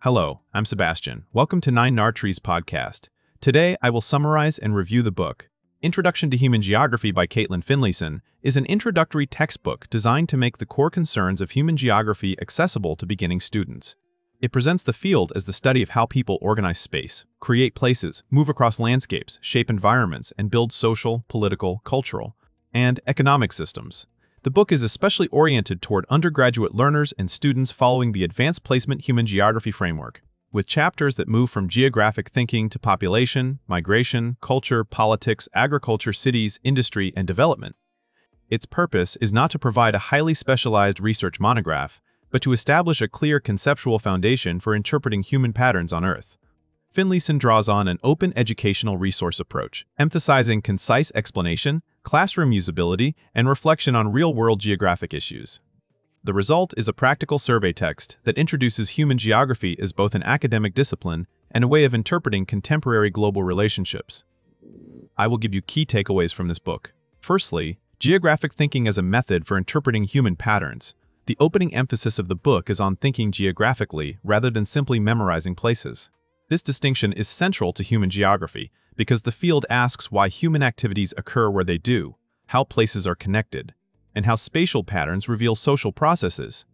Hello, I'm Sebastian. Welcome to Nine Nartrees podcast. Today, I will summarize and review the book. Introduction to Human Geography by Caitlin Finlayson is an introductory textbook designed to make the core concerns of human geography accessible to beginning students. It presents the field as the study of how people organize space, create places, move across landscapes, shape environments, and build social, political, cultural, and economic systems. The book is especially oriented toward undergraduate learners and students following the Advanced Placement Human Geography framework, with chapters that move from geographic thinking to population, migration, culture, politics, agriculture, cities, industry, and development. Its purpose is not to provide a highly specialized research monograph, but to establish a clear conceptual foundation for interpreting human patterns on Earth. Finlayson draws on an open educational resource approach, emphasizing concise explanation, classroom usability, and reflection on real-world geographic issues. The result is a practical survey text that introduces human geography as both an academic discipline and a way of interpreting contemporary global relationships. I will give you key takeaways from this book. Firstly, geographic thinking as a method for interpreting human patterns. The opening emphasis of the book is on thinking geographically rather than simply memorizing places. This distinction is central to human geography because the field asks why human activities occur where they do, how places are connected, and how spatial patterns reveal social processes.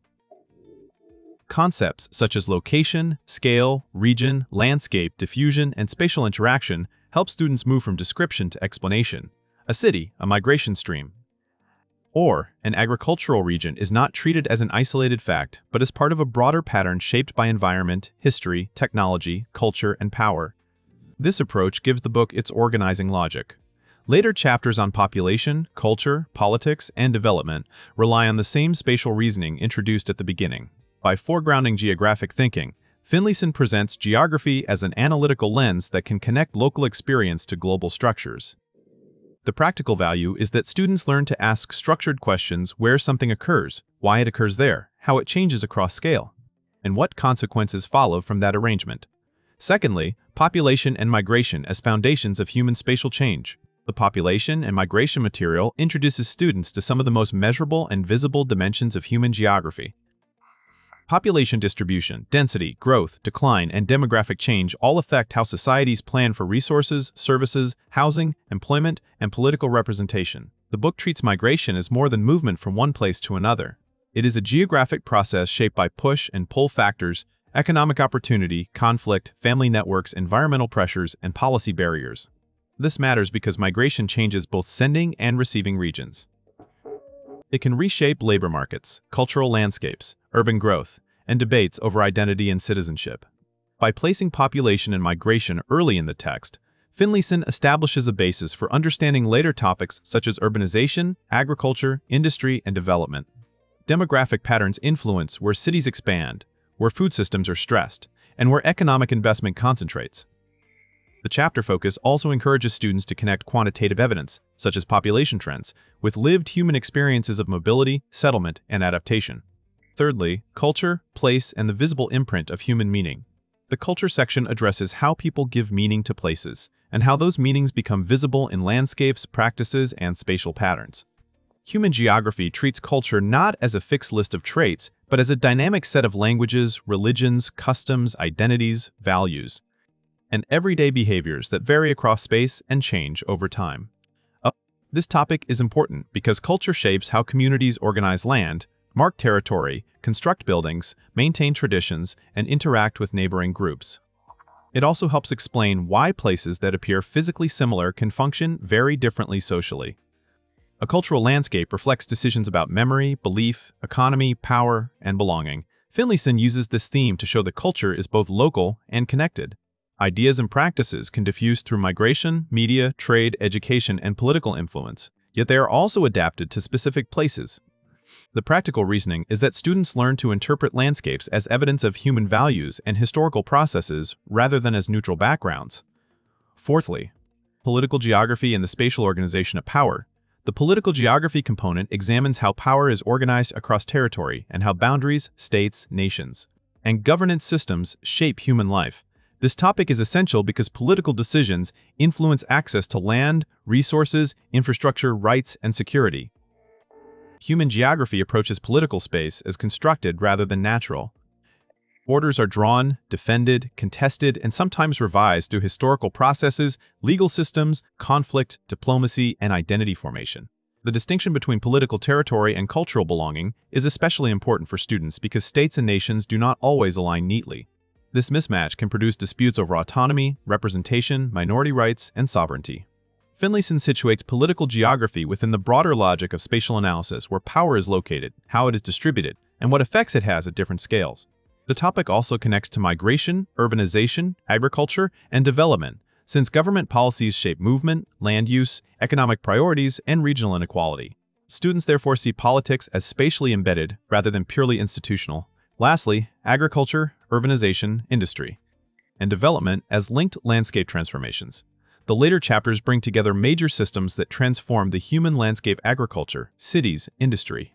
Concepts such as location, scale, region, landscape, diffusion, and spatial interaction help students move from description to explanation. A city, a migration stream, or an agricultural region is not treated as an isolated fact, but as part of a broader pattern shaped by environment, history, technology, culture, and power. This approach gives the book its organizing logic. Later chapters on population, culture, politics, and development rely on the same spatial reasoning introduced at the beginning. By foregrounding geographic thinking, Finlayson presents geography as an analytical lens that can connect local experience to global structures. The practical value is that students learn to ask structured questions where something occurs, why it occurs there, how it changes across scale, and what consequences follow from that arrangement. Secondly, population and migration as foundations of human spatial change. The population and migration material introduces students to some of the most measurable and visible dimensions of human geography. Population distribution, density, growth, decline, and demographic change all affect how societies plan for resources, services, housing, employment, and political representation. The book treats migration as more than movement from one place to another. It is a geographic process shaped by push and pull factors, economic opportunity, conflict, family networks, environmental pressures, and policy barriers. This matters because migration changes both sending and receiving regions. It can reshape labor markets, cultural landscapes, urban growth, and debates over identity and citizenship. By placing population and migration early in the text, Finlayson establishes a basis for understanding later topics such as urbanization, agriculture, industry, and development. Demographic patterns influence where cities expand, where food systems are stressed, and where economic investment concentrates. The chapter focus also encourages students to connect quantitative evidence, such as population trends, with lived human experiences of mobility, settlement, and adaptation. Thirdly, culture, place, and the visible imprint of human meaning. The culture section addresses how people give meaning to places, and how those meanings become visible in landscapes, practices, and spatial patterns. Human geography treats culture not as a fixed list of traits, but as a dynamic set of languages, religions, customs, identities, values, and everyday behaviors that vary across space and change over time. This topic is important because culture shapes how communities organize land, mark territory, construct buildings, maintain traditions, and interact with neighboring groups. It also helps explain why places that appear physically similar can function very differently socially. A cultural landscape reflects decisions about memory, belief, economy, power, and belonging. Finlayson uses this theme to show that culture is both local and connected. Ideas and practices can diffuse through migration, media, trade, education, and political influence, yet they are also adapted to specific places. The practical reasoning is that students learn to interpret landscapes as evidence of human values and historical processes rather than as neutral backgrounds. Fourthly, political geography and the spatial organization of power. The political geography component examines how power is organized across territory and how boundaries, states, nations, and governance systems shape human life. This topic is essential because political decisions influence access to land, resources, infrastructure, rights, and security. Human geography approaches political space as constructed rather than natural. Borders are drawn, defended, contested, and sometimes revised through historical processes, legal systems, conflict, diplomacy, and identity formation. The distinction between political territory and cultural belonging is especially important for students because states and nations do not always align neatly. This mismatch can produce disputes over autonomy, representation, minority rights, and sovereignty. Finlayson situates political geography within the broader logic of spatial analysis, where power is located, how it is distributed, and what effects it has at different scales. The topic also connects to migration, urbanization, agriculture, and development, since government policies shape movement, land use, economic priorities, and regional inequality. Students therefore see politics as spatially embedded rather than purely institutional. Lastly, agriculture, urbanization, industry, and development as linked landscape transformations. The later chapters bring together major systems that transform the human landscape: agriculture, cities, industry,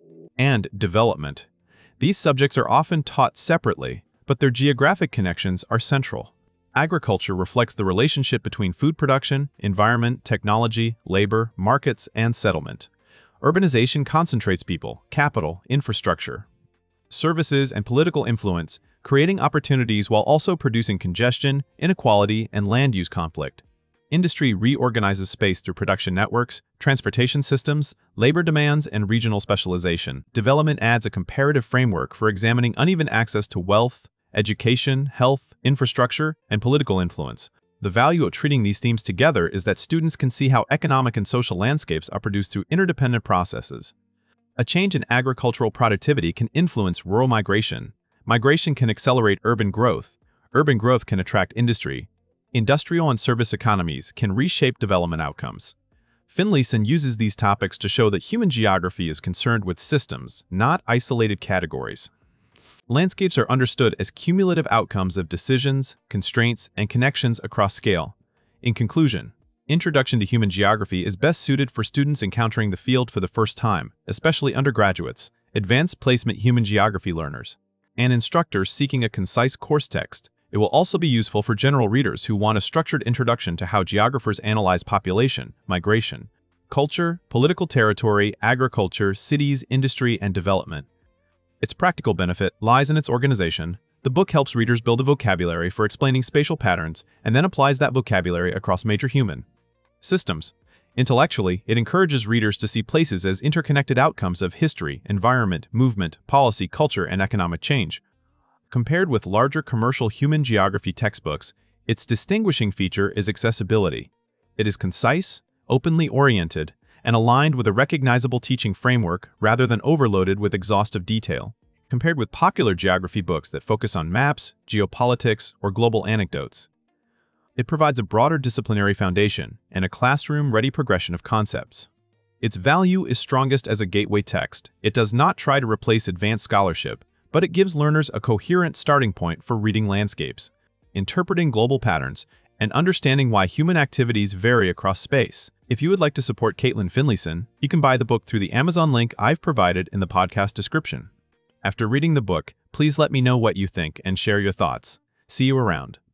and development. These subjects are often taught separately, but their geographic connections are central. Agriculture reflects the relationship between food production, environment, technology, labor, markets, and settlement. Urbanization concentrates people, capital, infrastructure, services, and political influence, creating opportunities while also producing congestion, inequality, and land use conflict. Industry reorganizes space through production networks, transportation systems, labor demands, and regional specialization. Development adds a comparative framework for examining uneven access to wealth, education, health, infrastructure, and political influence. The value of treating these themes together is that students can see how economic and social landscapes are produced through interdependent processes. A change in agricultural productivity can influence rural migration. Migration can accelerate urban growth. Urban growth can attract industry. Industrial and service economies can reshape development outcomes. Finlayson uses these topics to show that human geography is concerned with systems, not isolated categories. Landscapes are understood as cumulative outcomes of decisions, constraints, and connections across scale. In conclusion, Introduction to Human Geography is best suited for students encountering the field for the first time, especially undergraduates, advanced placement human geography learners, and instructors seeking a concise course text. It will also be useful for general readers who want a structured introduction to how geographers analyze population, migration, culture, political territory, agriculture, cities, industry, and development. Its practical benefit lies in its organization. The book helps readers build a vocabulary for explaining spatial patterns and then applies that vocabulary across major human systems. Intellectually, it encourages readers to see places as interconnected outcomes of history, environment, movement, policy, culture, and economic change. Compared with larger commercial human geography textbooks, its distinguishing feature is accessibility. It is concise, openly oriented, and aligned with a recognizable teaching framework rather than overloaded with exhaustive detail. Compared with popular geography books that focus on maps, geopolitics, or global anecdotes, it provides a broader disciplinary foundation and a classroom-ready progression of concepts. Its value is strongest as a gateway text. It does not try to replace advanced scholarship, but it gives learners a coherent starting point for reading landscapes, interpreting global patterns, and understanding why human activities vary across space. If you would like to support Caitlin Finlayson, you can buy the book through the Amazon link I've provided in the podcast description. After reading the book, please let me know what you think and share your thoughts. See you around.